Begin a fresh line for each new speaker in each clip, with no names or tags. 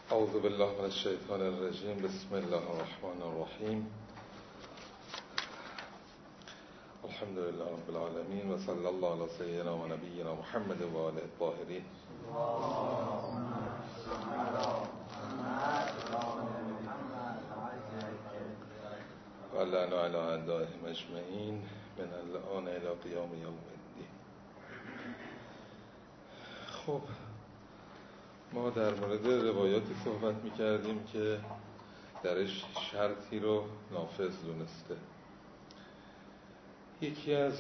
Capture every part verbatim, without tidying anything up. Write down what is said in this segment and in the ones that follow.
اعوذ بالله من الشیطان الرجیم. بسم الله الرحمن الرحیم. الحمد لله رب العالمین و صلی الله علی سیدنا و نبینا محمد و آله الطاهرین. و لعن علی اعدائهم اجمعین من الآن الی قیام یوم الدین. خب ما در مورد روایاتی صحبت می‌کردیم که درش شرطی رو نافذ دونسته. یکی از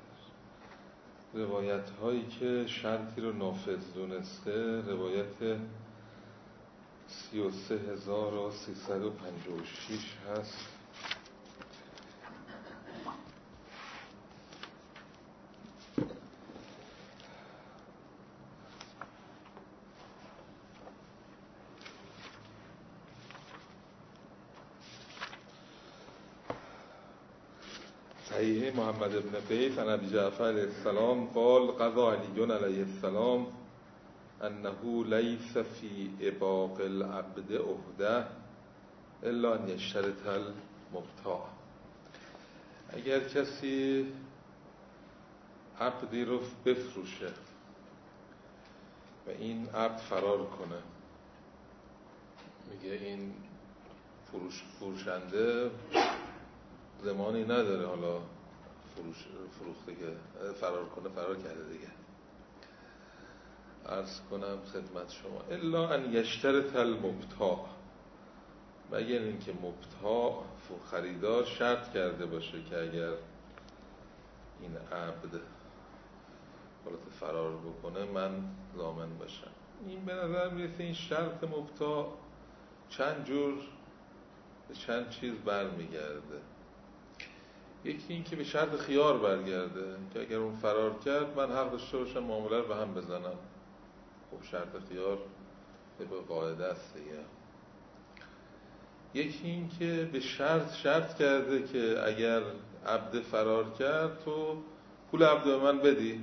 روایت هایی که شرطی رو نافذ دونسته روایت سی و سه هزار و سیصد و پنجاه و شش هست. صحیح محمد ابن قیس عن ابی جعفر علیه السلام قال قضى علی علیه السلام انه لیس فی اباق العبد عهده الا ان یشترط المبتاع. اگر کسی عبدی رو بفروشه و این عبد فرار کنه، میگه این فروش فروشنده زمانی نداره حالا فروش فروخته که فرار کنه، فرار کرده دیگه. عرض کنم خدمت شما الا ان یشترط المبتاع، مگر اینکه مبتاع خریدار شرط کرده باشه که اگر این عبد حالت فرار بکنه من ضامن باشم. این به نظر میرسه این شرط مبتاع چند جور به چند چیز برمیگرده. یکی این که به شرط خیار برگرده که اگر اون فرار کرد من حق داشته باشم معامله رو به هم بزنم. خب شرط خیار به قاعده است دیگه. یکی این که به شرط شرط کرده که اگر عبد فرار کرد تو پول عبد به من بدی.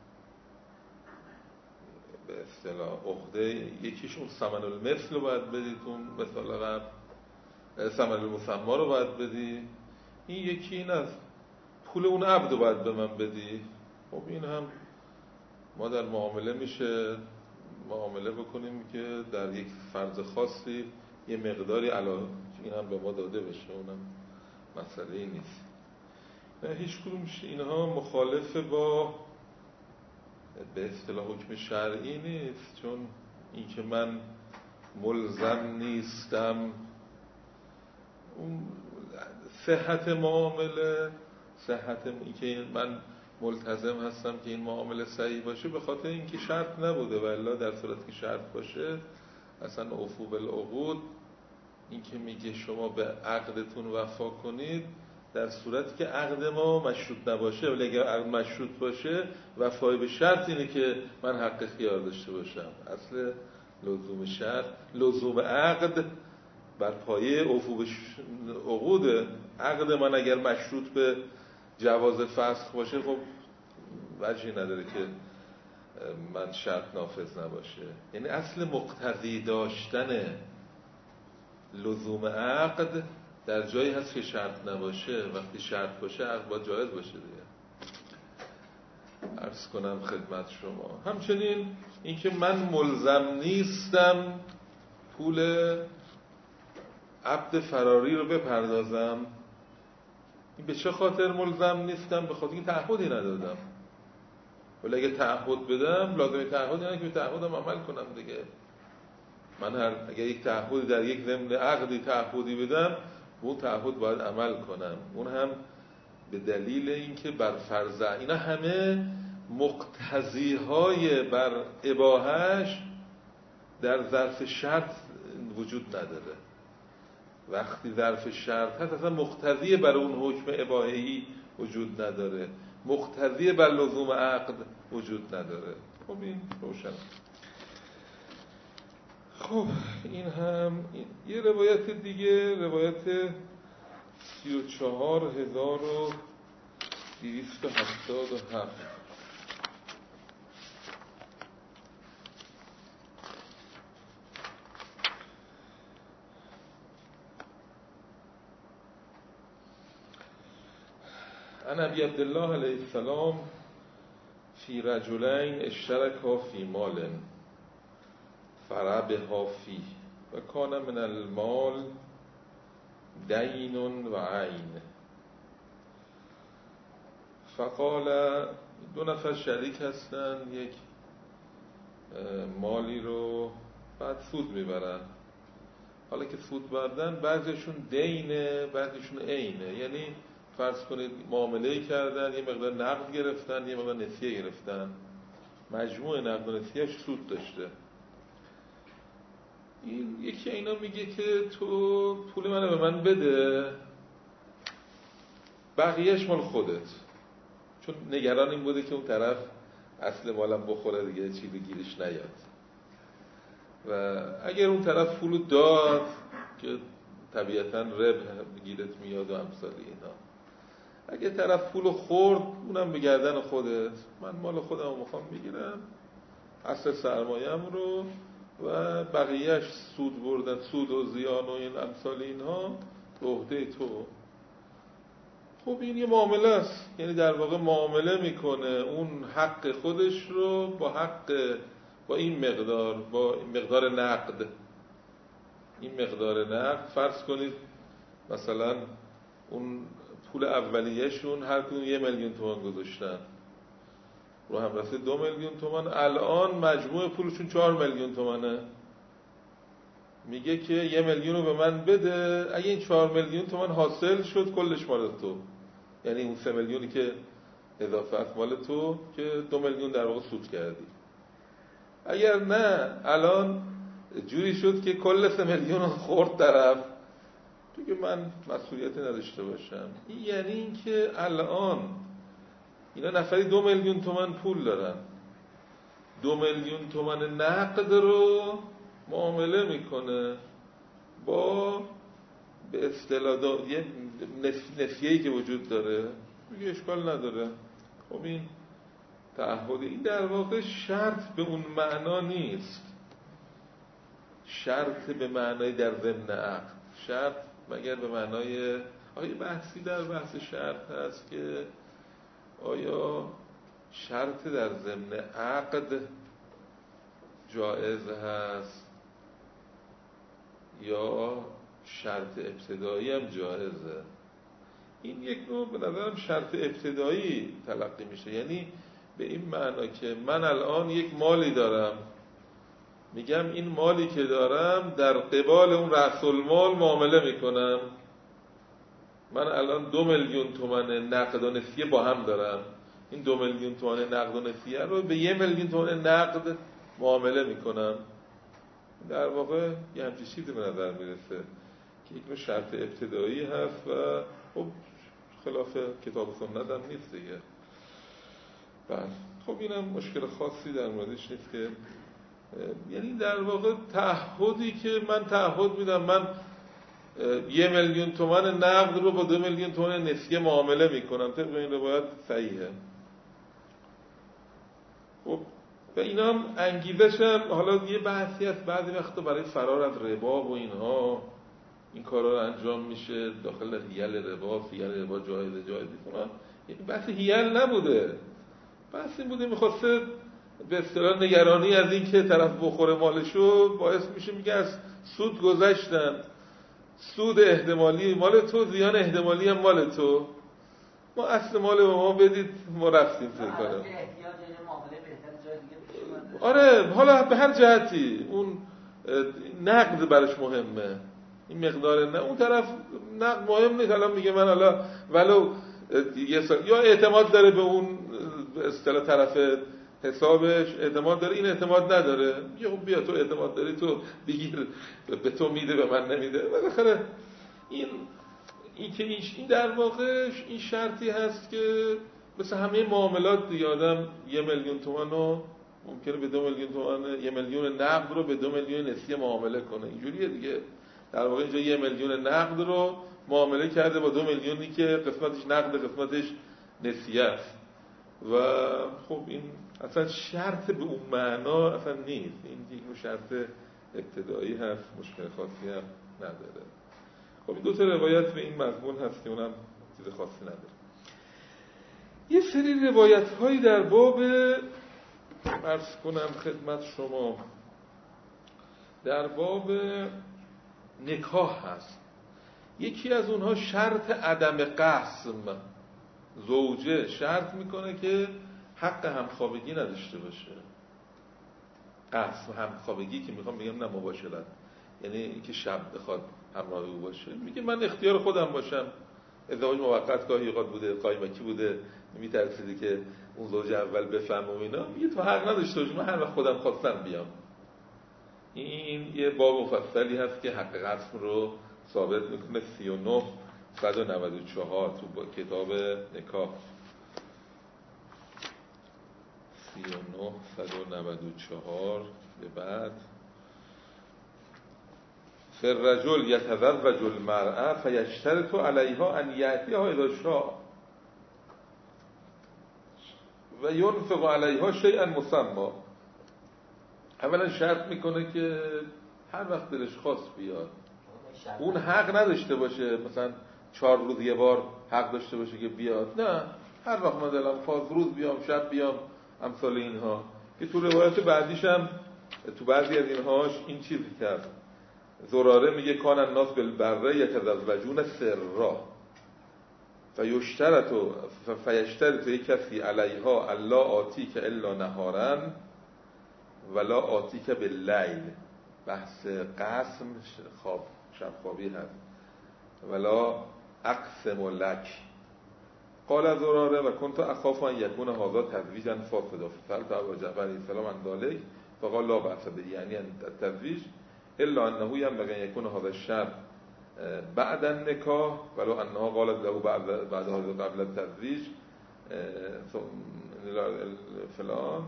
به اصطلاح عهده یکیش اون ثمن المثل رو باید بدی، تو مثال قبل ثمن المسمى رو باید بدی. این یکی این از پول اون عبد رو باید به من بدی. خب این هم ما در معامله میشه معامله بکنیم که در یک فرض خاصی یه مقداری علاوه این هم به ما داده بشه، اونم مسئله ای نیست. هیچ کدوم اینها مخالف با به اصطلاح حکم شرعی نیست، چون این که من ملزم نیستم اون صحت معامله، صحت این که من ملتزم هستم که این معامله صحیح باشه به خاطر اینکه شرط نبوده، و الا در صورت که شرط باشه اصلا اوفو بالعقود، این که میگه شما به عقدتون وفا کنید در صورتی که عقد ما مشروط نباشه، ولی اگر عقد مشروط باشه وفای به شرط اینه که من حق خیار داشته باشم. اصل لزوم شرط لزوم عقد بر پایه اوفو بالعقود. عقد من اگر مشروط به جواز فسخ باشه خب وجهی نداره که من شرط نافذ نباشه. یعنی اصل مقتضی داشتن لزوم عقد در جایی هست که شرط نباشه. وقتی شرط باشه عقد باید جایز باشه دیگه. عرض کنم خدمت شما همچنین اینکه من ملزم نیستم پول عبد فراری رو بپردازم. این به چه خاطر ملزم نیستم؟ به خاطر اینکه تعهدی ندادم. ولی اگه تعهد بدم لازمه تعهد اینه که به تعهدم عمل کنم دیگه. من هر اگه یک تعهدی در یک ضمن عقدی تعهدی بدم اون تعهد باید عمل کنم، اون هم به دلیل اینکه بر فرض اینا همه مقتضی‌های بر اباحه‌اش در ظرف شرط وجود نداره. وقتی ظرف شرط هست اصلا مقتضی بر اون حکم اباحه‌ای وجود نداره، مقتضی بر لزوم عقد وجود نداره. خب این روشن. خب این هم این. یه روایت دیگه روایت سی و چهار هزار و دویست و هفتاد و هفت عن ابی عبدالله علیه السلام فی رجلین اشترکا فی مال فربحا فیه و کان من المال دین و عین. فقال دو نفر شریک هستن، یک مالی رو بعد سود میبرن. حالا که سود بردن بعضیشون دینه بعضیشون عینه، یعنی فرض کنید معامله کردن، یه مقدار نقد گرفتن یه مقدار نسیه گرفتن، مجموع نقد و نسیهش سود داشته. این یکی اینا میگه که تو پول منو به من بده، بقیهش مال خودت، چون نگران این بوده که اون طرف اصل مالم بخوره دیگه چیزی گیرش نیاد. و اگر اون طرف پولو داد که طبیعتاً ربح گیرت میاد و امثال اینا، اگه طرف پولو خورد اونم به گردن خودت، من مال خودم رو میخوام بگیرم، اصل سرمایه‌ام رو و بقیهش سود بردن، سود و زیان و این امثال اینها به عهده تو. خب این یه معامله است، یعنی در واقع معامله میکنه اون حق خودش رو با حق، با این مقدار، با این مقدار نقد. این مقدار نقد فرض کنید مثلا اون پول اولیه‌شون هر کدوم یه میلیون تومان گذاشتن، رو هم رفته دو میلیون تومان، الان مجموع پولشون چهار میلیون تومانه. میگه که یه میلیون رو به من بده، اگه این چهار میلیون تومان حاصل شد کلش مال تو، یعنی اون سه میلیونی که اضافه است مال تو که دو میلیون در واقع سود کردی. اگر نه الان جوری شد که کل سه میلیون رو خورد طرف، دیگه من مسئولیتی نداشته باشم. این یعنی این که الان اینا نفری دو میلیون تومان پول دارن، دو میلیون تومان نقد رو معامله میکنه با به اصطلاح یه نسیه‌ای که وجود داره، میگه اشکال نداره. خب این تعهد، این در واقع شرط به اون معنا نیست، شرط به معنای در ضمن عقد، شرط مگر به معنای آیا بحثی در بحث شرط هست که آیا شرط در ضمن عقد جایز هست یا شرط ابتدایی هم جایزه. این یک نوع به نظرم شرط ابتدایی تلقی میشه، یعنی به این معنا که من الان یک مالی دارم، میگم این مالی که دارم در قبال اون رأس المال معامله میکنم. من الان دو میلیون تومان نقد و نسیه با هم دارم، این دو میلیون تومان نقد و نسیه رو به یه میلیون تومان نقد معامله میکنم. در واقع یه همچین چیزی به نظر میرسه که یک نوع شرط ابتدایی هست و خب خلاف کتاب سنت هم نیست دیگه. بله خب اینم مشکل خاصی در موردش نیست که یعنی در واقع تعهدی که من تعهد میدم من یه میلیون تومان نقد رو با دو میلیون تومان نسیه معامله میکنم، طبق این روایت صحیحه. خب و اینا هم انگیزش هم حالا یه بحثی هست، بعضی وقتا برای فرار از ربا و اینها این کارا رو انجام میشه، داخل هیل ربا، هیل ربا جایزه جایزه کنن. یعنی بحث هیل نبوده، بحث این بوده میخواسته به اصطلاح نگرانی از این که طرف بخوره مالشو باعث میشه، میگه از سود گذشتن، سود احتمالی مال تو، زیان احتمالی هم مال تو، ما اصل مال به ما بدید، ما رفتیم فکر کنم. آره حالا به هر جهتی اون نقد برش مهمه، این مقدار نه اون طرف نقد مهم نیست. الان میگه من حالا ولو یه سال یا اعتماد داره به اون به اصطلاح طرف حسابش، اعتماد داره، این اعتماد نداره، میگه خب بیا تو اعتماد داری تو بگیر، به تو میده به من نمیده. بالاخره این این که این در واقع این شرطی هست که مثل همه معاملات دیگه آدم یه میلیون تومان رو ممکنه به دو میلیون تومان، یه میلیون نقد رو به دو میلیون نسیه معامله کنه، اینجوریه دیگه. در واقع اینجا یه میلیون نقد رو معامله کرده با دو میلیونی که قسمتش نقد قسمتش نسیه است و خب این اصلا شرط به اون معنا اصلا نیست، این یک شرط ابتدایی هست، مشکل خاصی هم نداره. خب این دو تا روایت به این مضمون هست که اونم چیز خاصی نداره. یه سری روایت هایی در باب عرض کنم خدمت شما در باب نکاح هست. یکی از اونها شرط عدم قسم. زوجه شرط میکنه که حق همخوابگی نداشته باشه. قسم همخوابگی که میخوام بگم نه مباشرت، یعنی اینکه شب بخواد همراه او باشه. میگه من اختیار خودم باشم، ازدواج موقت گاهی اوقات بوده، قایمکی بوده، میترسیدی که اون زوج اول بفهمه و اینا. میگه تو حق نداشته باشی، من هر وقت خودم خواستم بیام. این یه باب مفصلی هست که حق قسم رو ثابت میکنه. سی و نه صد و نود و چهار تو با کتاب نکاح. سی و نه صد و نود و چهار به بعد فالرجل یتزوج المرأة فیشترط علیها ان یأتیها اذا شاء و ینفق علیها شیئا مسمى. اولا شرط میکنه که هر وقت دلش خواست بیاد. اون حق نداشته باشه مثلا چهار روز یه بار حق داشته باشه که بیاد، نه، هر وقت من دلم خواست روز بیام شب بیام، امثال اینها. که تو روایت بعدیش هم تو بعضی از اینهاش این چیزی کرد. زراره میگه کان الناس بالبره یتزوجون سرا فیشترط فیشترط یک کسی علیها الا آتیک الا نهارا ولا آتیک باللیل. بحث قسم خواب شب خوابی هست. ولا اقسم لک قال زراره و کنت اخاف ان یکون هذا تزویجا فاسدا فسألت ابا جعفر علیه السلام عن ذلك فقال لا بأس به، یعنی التزویج الا انه ينبغي ان يكون هذا الشرط بعد النکاح ولو انها قالت له بعد بعد هذا قبل التزویج فلان.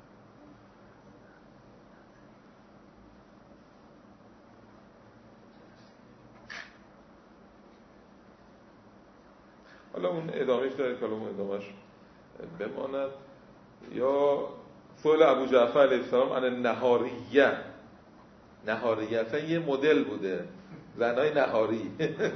حالا اون ادامهش داره که اون ادامهش بماند. یا سوال ابو جعفر علیه السلام عن النهاریه. نهاریه اصلا یه مدل بوده، زنای نهاری.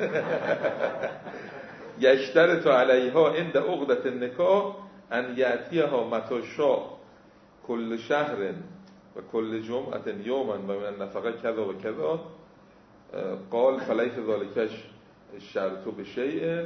یشترط علیها عند عقدة النکاح ان یأتیها متی شاء کل شهر و کل جمعة یوما و من النفقه کذا و کذا. قال فلیس ذلک الشرط بشیء.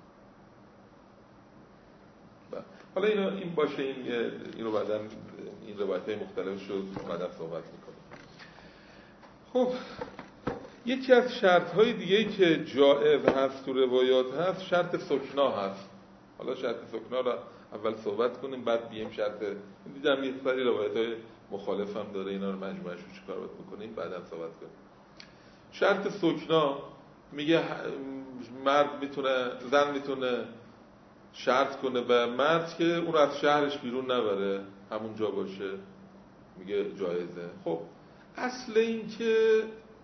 حالا اینو این باشه، این این رو بعداً این روایت‌های مختلف شد بعداً صحبت می‌کنیم. خب یکی از شرط‌های دیگه‌ای که جائز هست تو روایات هست شرط سکنا هست. حالا شرط سکنا رو اول صحبت کنیم بعد بیایم شرط. دیدم یه سری روایت‌های مخالف هم داره، اینا رو مجموعه‌اش رو چیکار باید بکنیم بعداً صحبت کنیم. شرط سکنا میگه مرد میتونه زن میتونه شرط کنه به مرد که اون رو از شهرش بیرون نبره، همونجا باشه، میگه جایزه. خب اصل این که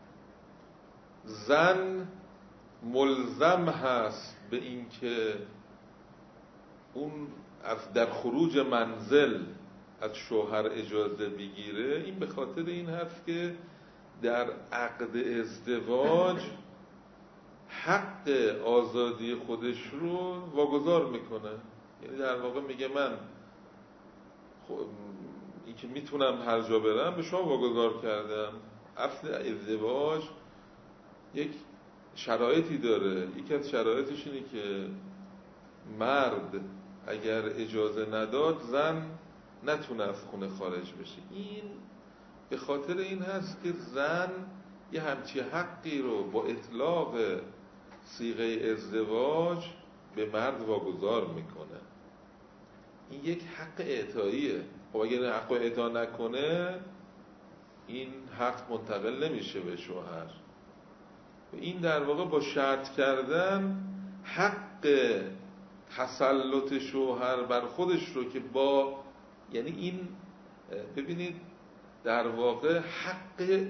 زن ملزم هست به این که اون از در خروج منزل از شوهر اجازه بگیره، این به خاطر این هست که در عقد ازدواج حق آزادی خودش رو واگذار میکنه. یعنی در واقع میگه من خب این که میتونم هر جا برم به شما واگذار کردم. اصل ازدواج یک شرایطی داره. یکی از شرایطش اینه که مرد اگر اجازه نداد زن نتونه از خونه خارج بشه. این به خاطر این هست که زن یه همچی حقی رو با اطلاق صیغه ازدواج به مرد واگذار میکنه. این یک حق اعطاییه. خب اگر حق اعطا نکنه این حق منتقل نمیشه به شوهر. این در واقع با شرط کردن حق تسلط شوهر بر خودش رو که با یعنی این ببینید در واقع حق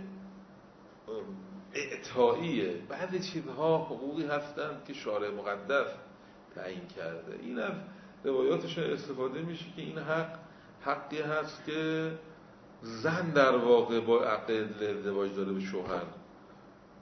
اعطاییه. بعضی چیزها حقوقی هستند که شارع مقدس تعیین کرده. این از روایاتش استفاده میشه که این حق حقی هست که زن در واقع با عقد ازدواج داره به شوهر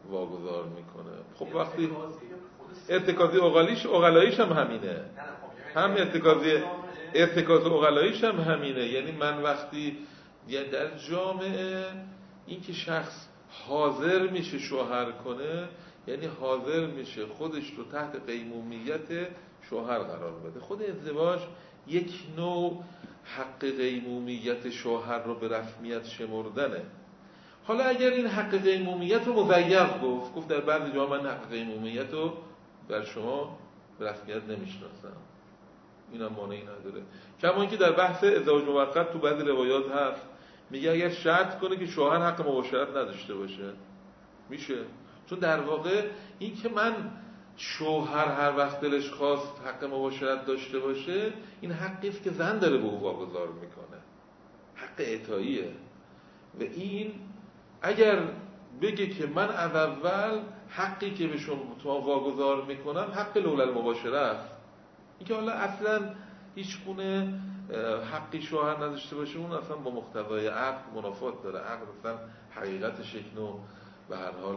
واگذار میکنه. خب وقتی ارتکازی اقلیش اقلاییش هم همینه. هم ارتکازی ارتکاز عقلاییش هم همینه. یعنی من وقتی یعنی در جامعه این که شخص حاضر میشه شوهر کنه، یعنی حاضر میشه خودش رو تحت قیمومیت شوهر قرار بده. خود ازدواج یک نوع حق قیمومیت شوهر رو به رسمیت شمردنه. حالا اگر این حق قیمومیت رو مضیق گفت گفت در بعضی جا من حق قیمومیت رو در شما به رسمیت نمیشناسم، این هم مانعی نداره. کما اینکه در بحث ازدواج موقت تو بعضی روایات هست میگه اگر شرط کنه که شوهر حق مباشرت نداشته باشه میشه، چون در واقع این که من شوهر هر وقت دلش خواست حق مباشرت داشته باشه این حقی است که زن داره به او واگذار میکنه، حق اعطاییه. و این اگر بگه که من از اول حقی که به شما واگذار میکنم حق لولا المباشره است، این که حالا اصلا هیچ گونه حقی شوهر نداشته باشه اون اصلا با مقتضای عقل منافات داره. عقل اصلا حقیقتش یک نوع به هر حال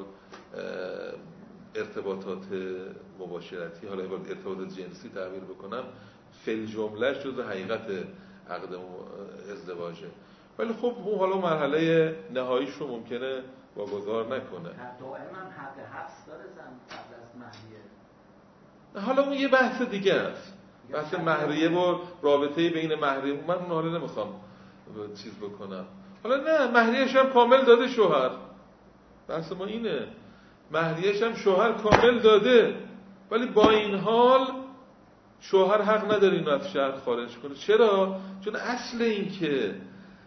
ارتباطات مباشرتی، حالا ارتباطات جنسی تعبیر بکنم، فل جملهش جز حقیقت عقد ازدواجه. ولی خب اون حالا مرحله نهاییش رو ممکنه واگذار نکنه.
دائما حق حبس داره زن قبل از مهریه.
حالا اون یه بحث دیگه است، بحث مهریه و رابطه بین مهریه، من اون حالا نمیخوام چیز بکنم. حالا نه، مهریه‌ش هم کامل داده شوهر، بحث ما اینه، مهریه‌ش هم شوهر کامل داده، ولی با این حال شوهر حق نداره اینو از شهر خارج کنه. چرا؟ چون اصل این که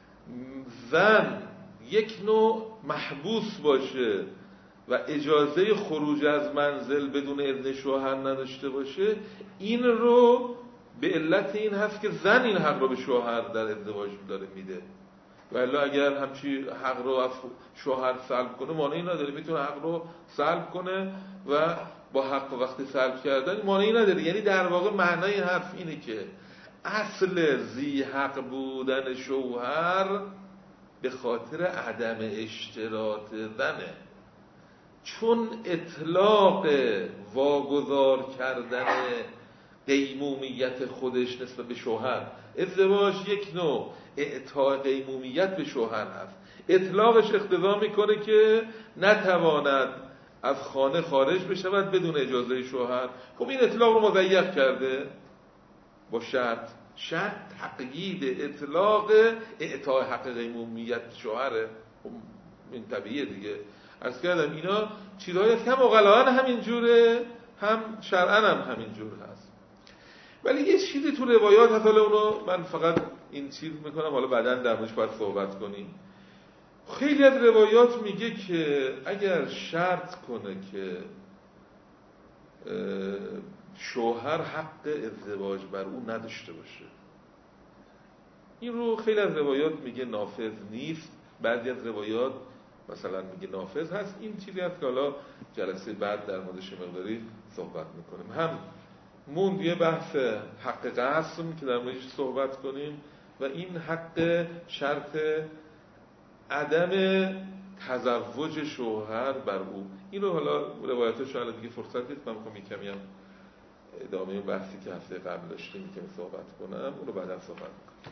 زن یک نوع محبوس باشه و اجازه خروج از منزل بدون اذن شوهر نداشته باشه، این رو به علت این هست که زن این حق رو به شوهر در ازدواج داره میده. ولی اگر همچی حق رو از شوهر سلب کنه مانعی نداره، میتونه حق رو سلب کنه و با حق وقتی سلب کردن مانعی نداره. یعنی در واقع معنای حرف اینه که اصل ذی حق بودن شوهر به خاطر عدم اشتراط زنه، چون اطلاق واگذار کردن قیمومیت خودش نسبت به شوهر، ازدواج یک نوع اعطاء قیمومیت به شوهر هست، اطلاقش اقتضا میکنه که نتواند از خانه خارج بشود بدون اجازه شوهر. خب این اطلاق رو مضیق کرده با شرط، شرط تقیید اطلاق اعطاء حق قیمومیت شوهره. خب این طبیعیه دیگه. عرض کردم اینا چیزهایی هست که هم عقلاً همین جوره هم شرعاً هم همین جور هست. ولی یه چیزی تو روایات هست، حالا اونو من فقط این چیز میکنم، حالا بعداً در موردش باید صحبت کنیم. خیلی از روایات میگه که اگر شرط کنه که شوهر حق ازدواج بر او نداشته باشه، این رو خیلی از روایات میگه نافذ نیست، بعضی از روایات مثلا میگه نافذ هست. این چیزی هست که حالا جلسه بعد در موردش مقداری صحبت میکنیم. هم موند یه بحث حق قسم که در موردش صحبت کنیم و این حق شرط عدم تزوج شوهر بر او. این رو حالا روایتش حالا دیگه فرصت نیست، من میخوام کمی هم ادامه اون بحثی که هفته قبل داشتیم که صحبت کنم، اون رو بعدا صحبت میکنم.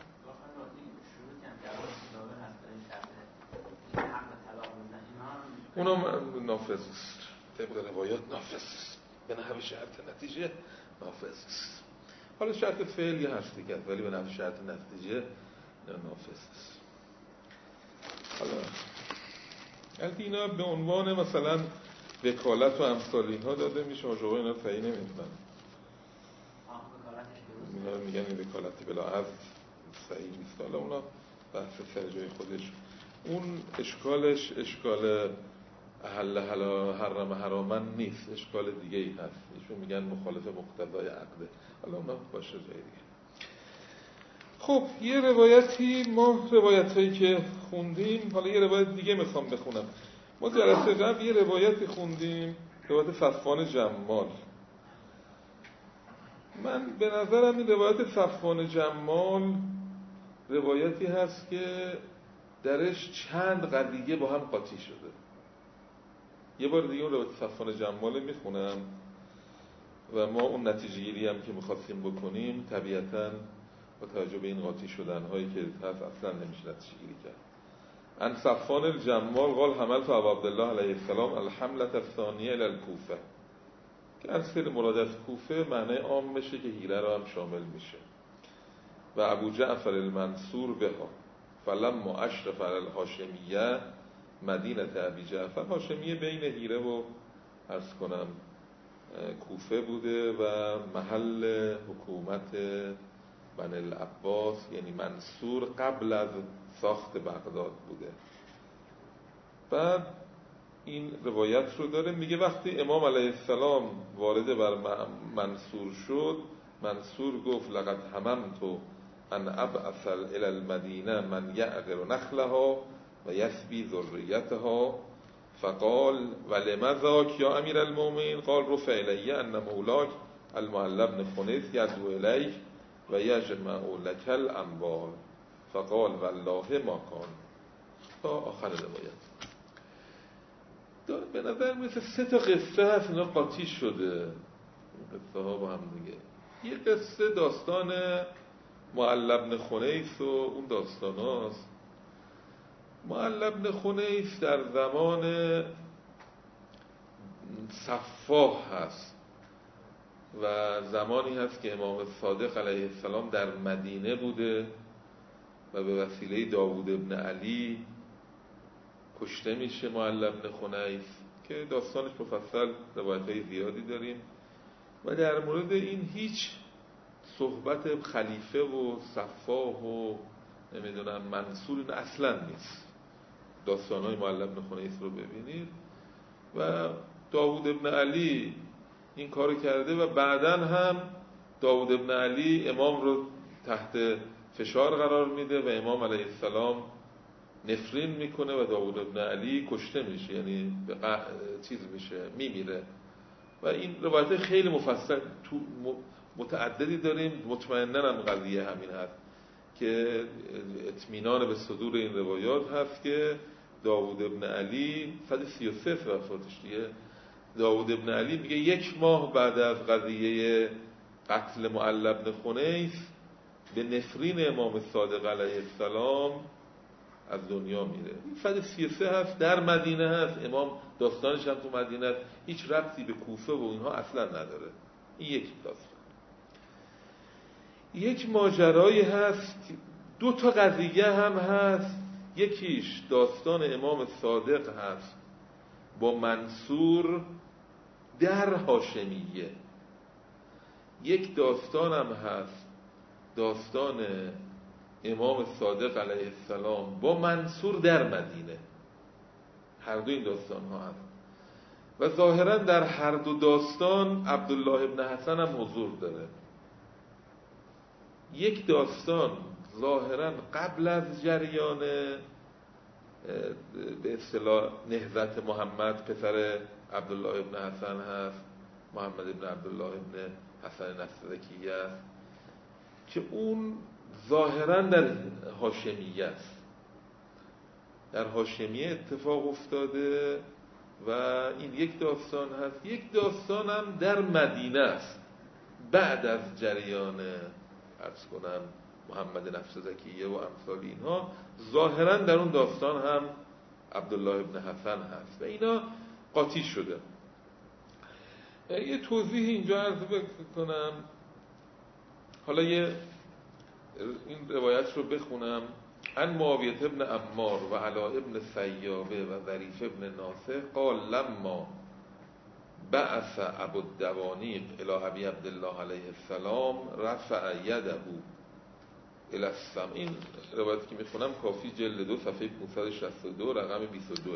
اونم نافذ است، طبق روایات نافذ است، به نحو شرط نتیجه نافذ است. حالا شرط فعلی هست دیگه، ولی به نحو شرط نتیجه نافذ است. حالا البته اینا به عنوان مثلا وکالت و امثال اینها داده میشه، آجوغا اینا تعیین نمیدونن، اینا میگن این وکالتی بلا عقد صحیح نیست. حالا اونا بحث سر جای خودش. اون اشکالش اشکال احل حلا حرم حرامن نیست، اشکال دیگه ای هست، ایشون میگن مخالف مقتضای عقده. حالا اونا باشه جای دیگه. خب یه روایتی، ما روایت هایی که خوندیم، حالا یه روایت دیگه میخوام بخونم. ما جلسه قبل یه روایتی خوندیم، روایت صفوان جمال. من به نظرم این روایت صفوان جمال روایتی هست که درش چند قضیه با هم قاطی شده. یه بار دیگه اون روایت صفوان جمال میخونم و ما اون نتیجه گیری هم که میخواستیم بکنیم طبیعتاً با توجه به این قاطی شدن هایی که هست اصلا نمیشه نتیجه گیری کرد. ان صفوان الجمال قال حملت ابا عبدالله علیه السلام الحملة الثانیه الی الکوفه، که اصل مراد از کوفه معنی عام بشه که هیره را هم شامل میشه. و ابو جعفر المنصور بها فلما اشرف علی الهاشمیه مدینه ابی جعفر، هاشمیه بین هیره و عرض کنم کوفه بوده و محل حکومت بنی العباس، یعنی منصور قبل از ساخت بغداد بوده. بعد این روایت رو داره، میگه وقتی امام علیه السلام وارد بر منصور شد، منصور گفت لقد هممت ان ابعث الى المدینه من یعقر نخلها و یسبی ذریتها، فقال ولم ذاک یا امیر المؤمنین؟ قال رفع الی ان مولاک المعلی بن خنیس یدعو الیک و یجمع لک الاموال، فقال والله ما کان، تا آخر روایت. به نظر مثل سه تا قصه هست اینا قاطی شده، این قصه ها با هم دیگه. یه قصه داستان معلی بن خنیس و اون داستان هاست. معلی بن خنیس در زمان صفاح هست و زمانی هست که امام صادق علیه السلام در مدینه بوده و به وسیله داوود ابن علی کشته میشه معلی بن خنیس، که داستانش مفصل روایت‌های زیادی داریم و در مورد این هیچ صحبت خلیفه و صفاح و نمیدونم منصور اصلا نیست. داستان‌های معلی بن خنیس رو ببینید و داوود ابن علی این کارو کرده و بعداً هم داوود ابن علی امام رو تحت فشار قرار میده و امام علیه السلام نفرین میکنه و داوود ابن علی کشته میشه، یعنی به ق... چیز میشه، میمیره. و این روایت خیلی مفصل تو متعددی داریم. مطمئناً هم قضیه همین هست که اطمینان به صدور این روایات هست که داوود ابن علی صد و سی و سه وفاتش دیگه، داوود ابن علی میگه یک ماه بعد از قضیه قتل معلی بن خنیس به نفرین امام صادق علیه السلام از دنیا میره. این صد و سی و سه هست، در مدینه هست، امام داستانش هم تو مدینه هست، هیچ ربطی به کوفه و اینها اصلا نداره. این یک داستان. یک ماجرایی هست، دو تا قضیه هم هست. یکیش داستان امام صادق هست با منصور در هاشمیه، یک داستان هم هست داستان امام صادق علیه السلام با منصور در مدینه. هر دو این داستان ها هست و ظاهرا در هر دو داستان عبدالله ابن حسن هم حضور داره. یک داستان ظاهرا قبل از جریان به اصطلاح نهضت محمد پسر عبدالله ابن حسن هست، محمد ابن عبدالله ابن حسن نصرکی است، که اون ظاهرا در هاشمیه است، در هاشمیه اتفاق افتاده و این یک داستان هست. یک داستان هم در مدینه است بعد از جریان عرض کنم محمد نفسزکیه و امثال اینها. ظاهرا در اون داستان هم عبدالله ابن حسن هست و اینا قاطی شده. یه توضیح اینجا عرض بکنم. حالا یه این روایت رو بخونم. عن معاویه ابن عمار و علا ابن سیابه و ظریف ابن ناصر قال لما بعث ابو الدوانیق الى ابی عبدالله علیه السلام رفع یده الى السماء. این روایت که میخونم کافی جلد دو صفحه پانصد و شصت و دو رقم بیست و دو.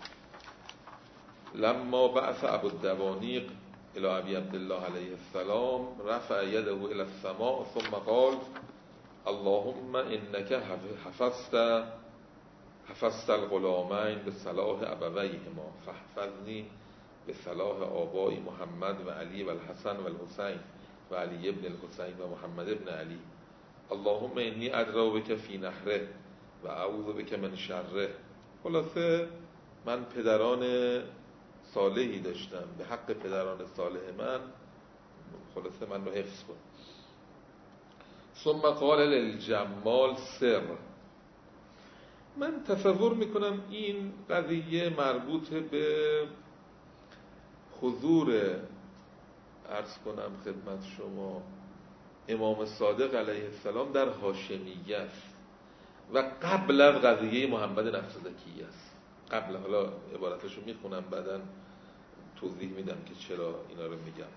لما بعث ابو الدوانیق الى ابی عبدالله علیه السلام رفع یده الى السماء ثم قال اللهم انك حفظت حفظت الغلامین به صلاح ابویهما فاحفظنی به صلاح آبای محمد و علی و الحسن و الحسین و علی ابن الحسین و محمد ابن علی. اللهم انی ادرا بک فی نحره و اعوذ بک من شره. خلاصه من پدران صالحی داشتم، به حق پدران صالح من خلاصه من رو حفظ کن. ثم قال للجمال سر. من تصور میکنم این قضیه مربوط به حضور، عرض کنم خدمت شما، امام صادق علیه السلام در هاشمیه است و قبل از قضیه محمد نفس زکیه است. قبل، حالا عبارتشو میخونم بعداً توضیح میدم که چرا اینا رو میگم.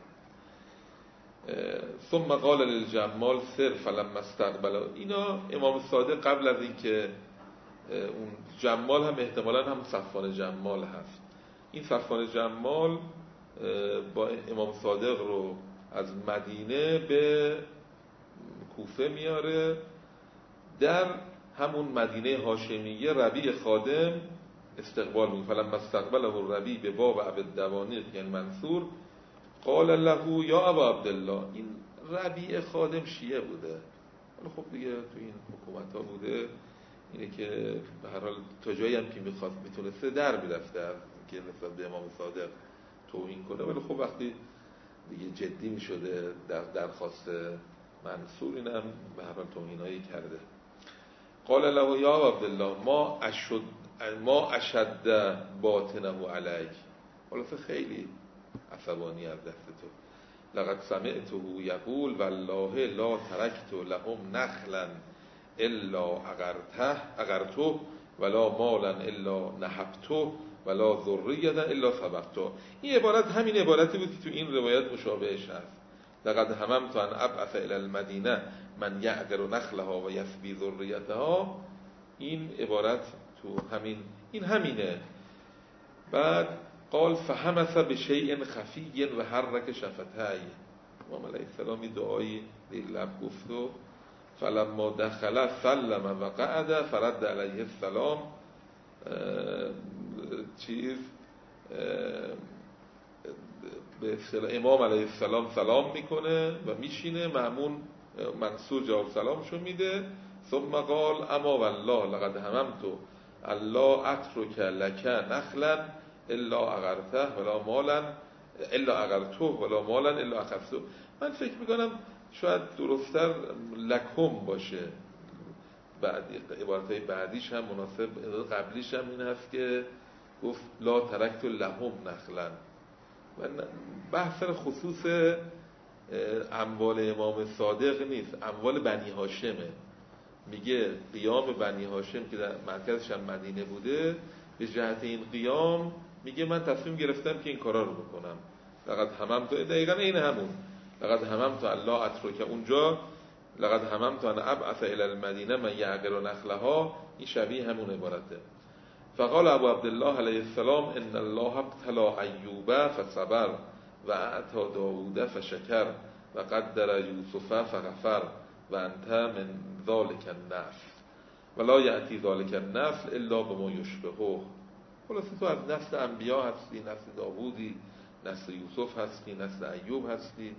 ثم قال للجمال سر فلما استقبل. اینا امام صادق قبل از اینکه اون جمال هم احتمالاً هم صفوان جمال هست، این صفوان جمال با امام صادق رو از مدینه به کوفه میاره. در همون مدینه هاشمیه ربیع خادم استقبال میکنه. فلما استقبله الربیع به باب عبدالدوانی یعنی منصور قال له یا ابا عبدالله. این ربیع خادم شیعه بوده، حالا خب دیگه تو این حکومت ها بوده، اینه که به هر حال تا جایی هم که میخواست میتونسته در میرفته از که نسبت به امام صادق توهین کنه، ولی خب وقتی دیگه جدی میشده در درخواست منصور اینم به هر حال توهینایی کرده. قال له یا ابا عبدالله ما اشد ما اشد باطنه علیک. خلاصه خیلی عصبانی از دست تو. لقد سمعته یقول والله لا ترکت لهم نخلا الا اغرته اغرته ولا مالا الا نهبته ولا ذریه الا سبقته. این عبارت همین عبارتی بود که تو این روایت مشابهش هست. لقد هممت ان ابعث الى المدینه من یعقر نخلها و یسبی ذریتها. این عبارت تو همین این همینه. بعد قال فحمس بشیء خفی و حرک شفتای. امام علیه السلام این دعایی در لب گفت و فلما دخل سلم و قعد فرد علیه السلام چیز به اصطلاح امام علیه السلام سلام میکنه و میشینه. مأمون منصور جواب سلامشو میده. ثم قال اما والله لقد هممت الله اترک لک نخلا الا اغرته ولا مالا الا اغرته ولا مالا الا اخذته. من فکر میکنم شاید درست‌تر لکم باشه. بعدی عبارتای بعدیش هم مناسب، قبلیش هم این هست که گفت لا ترکت لهم نخلا. بحث خصوص اموال امام صادق نیست، اموال بنی هاشمه. میگه قیام بنی هاشم که در مرکزش هم مدینه بوده، به جهت این قیام میگه من تصمیم گرفتم که این کارا رو بکنم. لقد هممت، دقیقاً این همون لقد هممت الله اترک. اونجا لقد هممت ان ابعث الى المدینه من یعقر نخلها، این شبیه همون عبارته. فقال ابو عبدالله علیه السلام ان الله ابتلا ایوب فصبر و اعطى داوود فشکر و قدر یوسف فغفر و انت من ذلك النسل ولا یأتی ذلك النسل الا بما یشبهه. خلاصه تو از نسل انبیا هستی، نسل داوودی، نسل یوسف هستی، نسل ایوب هستی،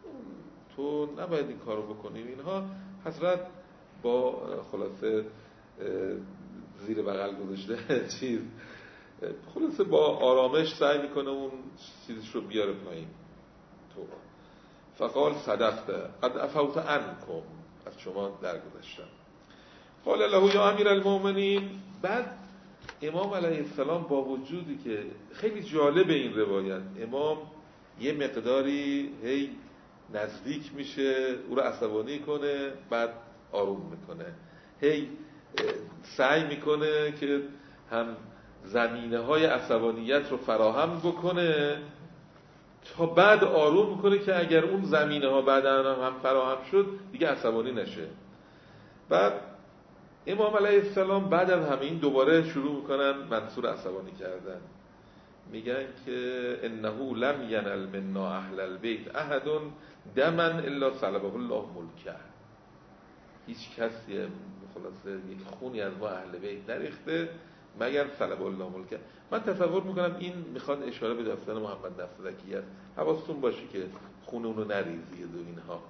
تو نباید این کارو بکنی. اینها حضرت با خلاصه زیر بغل گذاشته چیز، خلاصه با آرامش سعی میکنه اون چیزش رو بیاره پایین. تو فقال صدقت قد عفوت عنکم، از شما درگذشتم. قال له یا امیر المؤمنین. بعد امام علیه السلام با وجودی که خیلی جالب این روایت، امام یه مقداری هی نزدیک میشه او رو عصبانی کنه بعد آروم میکنه، هی سعی میکنه که هم زمینه های عصبانیت رو فراهم بکنه تا بعد آروم میکنه که اگر اون زمینه ها بعدا هم فراهم شد دیگه عصبانی نشه. بعد امام علیه السلام بعد از همه این دوباره شروع میکنن منصور عصبانی کردن. میگن که انه لم ینل منا اهل البیت احد دما الا صلبه الله ملکه. هیچ کسی خلاصه یک خونی از ما اهل بیت نریخته مگر صلب الله ملکه. من تصور میکنم این میخواد اشاره به داستان محمد نفس زکی است. حواستون باشه که خون اونو نریزید و اینها.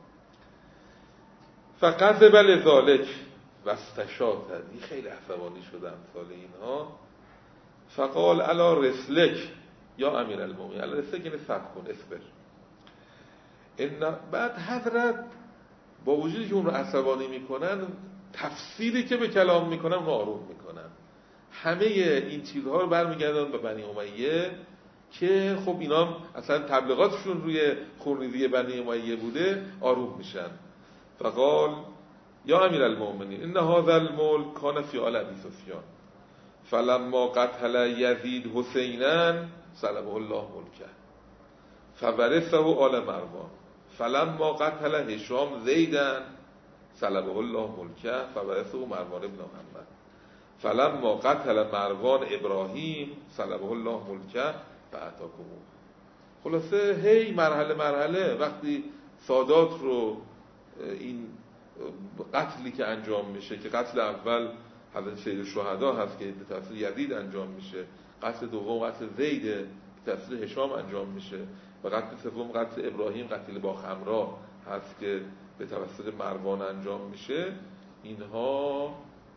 فقط بل ذالک واستشاط، این خیلی عصبانی شده امثال اینها. فقال الا رسلک یا امیر المؤمنین، الا رسلک یعنی صبر کن، اصبر. این بعد حضرت با وجودی که اون رو عصبانی میکنن، تفسیری که به کلام میکنن رو آروم میکنن. همه این چیزها رو برمیگردن به بنی امیه که خب اینا اصلا تبلیغاتشون روی خونریزی بنی امیه بوده، آروم میشن. فقال یا امیر المؤمنین ان هذا الملک کان فی آل ابی سفیان فلما قتل یزید حسینا سلبه الله ملکه فورثه آل مروان فلما قتل هشام زیدا سلبه الله ملکه فورثه مروان ابن محمد فلما قتل مروان ابراهیم سلبه الله ملکه فاتاکموه. خلاصه هی مرحله مرحله وقتی سادات رو این قتلی که انجام میشه که قتل اول حضرت سید الشهدا هست که به توسط یزید انجام میشه، قتل دوم قتل زید به توسط هشام انجام میشه و قتل سوم قتل ابراهیم قتل با خمرا هست که به توسط مروان انجام میشه، اینها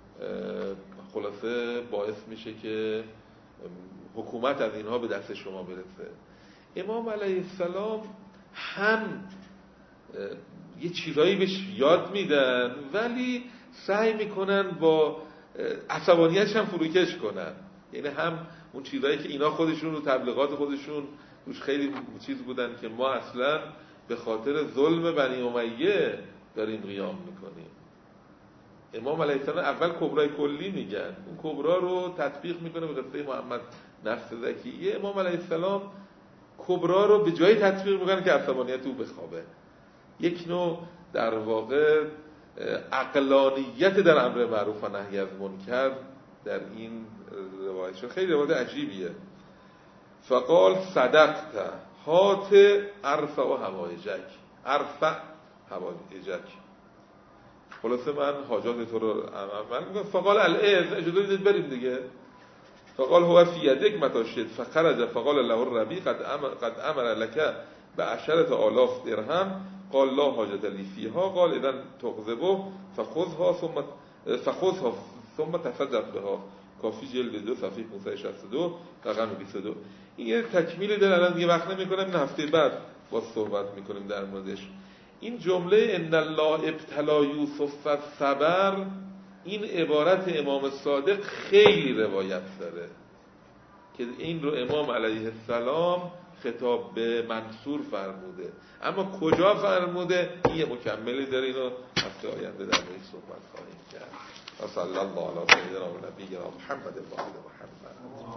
خلاصه باعث میشه که حکومت از اینها به دست شما برسه. امام علیه السلام هم یه چیزایی بهش یاد میدن ولی سعی میکنن با عصبانیتش هم فروکش کنن. یعنی هم اون چیزایی که اینا خودشون رو تبلیغات خودشون روش خیلی چیز بودن که ما اصلا به خاطر ظلم بنی امیه داریم قیام میکنیم. امام علیه السلام اول کبرای کلی میگن، اون کبرا رو تطبیق میکنه به قصه محمد نفس زکیه. امام علیه السلام کبرا رو به جایی تطبیق میکنه که عصبانیت او بخوابه. یک نوع در واقع عقلانیت در امر معروف و نهی از منکر در این روایت شد. خیلی روایت عجیبیه. فقال صدقت هات ارفع و هوایجک ارفع هوایجک. خلاصه من حاجات تو رو عمل میکنم. فقال الاذ اجازه بدید بریم دیگه. فقال هو فی یدک متی شئت فخرج فقال له الربی قد امر قد امر لك بعشرة آلاف درهم قال لا حاجت لی فیها قال اذا تغضبه فخذها ثم فخذها ثم تصدق بها. کافی جلد دو صفحه پانصد و شصت و دو رقم بیست و دو. این یه تکمیلی داره، الان دیگه وقت نمی‌کنم، این هفته بعد باز صحبت می‌کنیم در موردش. این جمله ان الله ابتلا یوسف الصبر، این عبارت امام صادق خیلی روایت داره که این رو امام علیه السلام خطاب به منصور فرموده، اما کجا فرموده این یه مکملی داره، اینو هفته آینده در موردش صحبت خواهیم کرد. و صلی الله علی سیدنا و نبینا محمد و آل محمد.